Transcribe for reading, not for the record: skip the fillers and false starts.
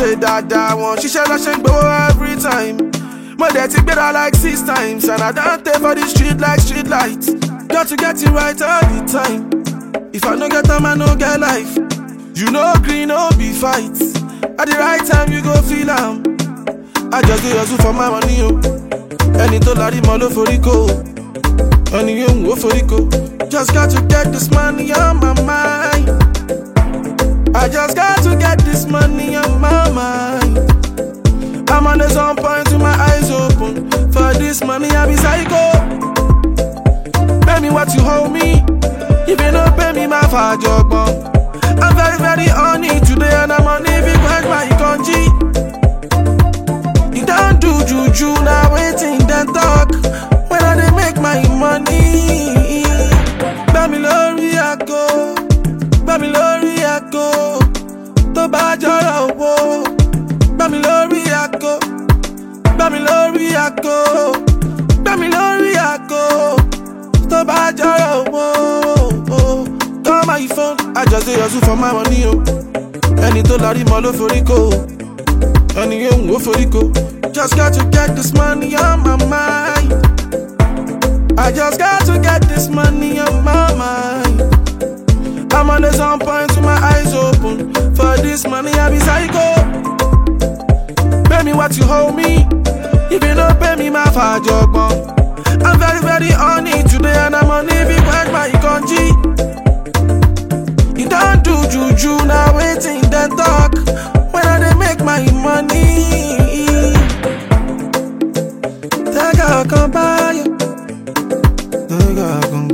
ṣe dáadáa wọn ṣiṣẹ́ lọ́ṣẹ́ ń gbowó every time. Mo dẹ̀ ti gbéra like 6 times and I don't take for the street like street lights. Got to get it right all the time. If I no get time, I no get life. You know green, no be fight. At the right time, you go feel am. I just do hustle for my money, yo. Ẹni tó lárí mọ́ ló forí kó. Ẹni yóò wò forí kó. Just got to get this money on my mind. I just got to get this money on my mind. I'm on the sun point with my eyes open. For this money, I be psycho. Pay me what you hold me. If you don't pay me, my father job. I'm very, very on it today, and I'm on it because my country. You don't do juju, now waiting, then talk. When I they make my money. Bamilori I go, Bamilori I go. To Bajara wo, Bamilori I go, Bamilori I go, Bamilori I go. To Bajara wo. Call my phone, I just do hustle for my money, yo. Ẹni tó lárí mọ́ ló forí kó. Ẹni yóò wò forí kó. Just got to get this money on my mind. I just got to get this money on my mind. I'm on the sun point with my eyes open. For this money, I be psycho. Pay me what you hold me. If you don't pay me, my father job. I'm very, very on it today, and I'm on it because my country. You don't do juju, now waiting, then talk. When I they make my money. Take a come by you. Take a come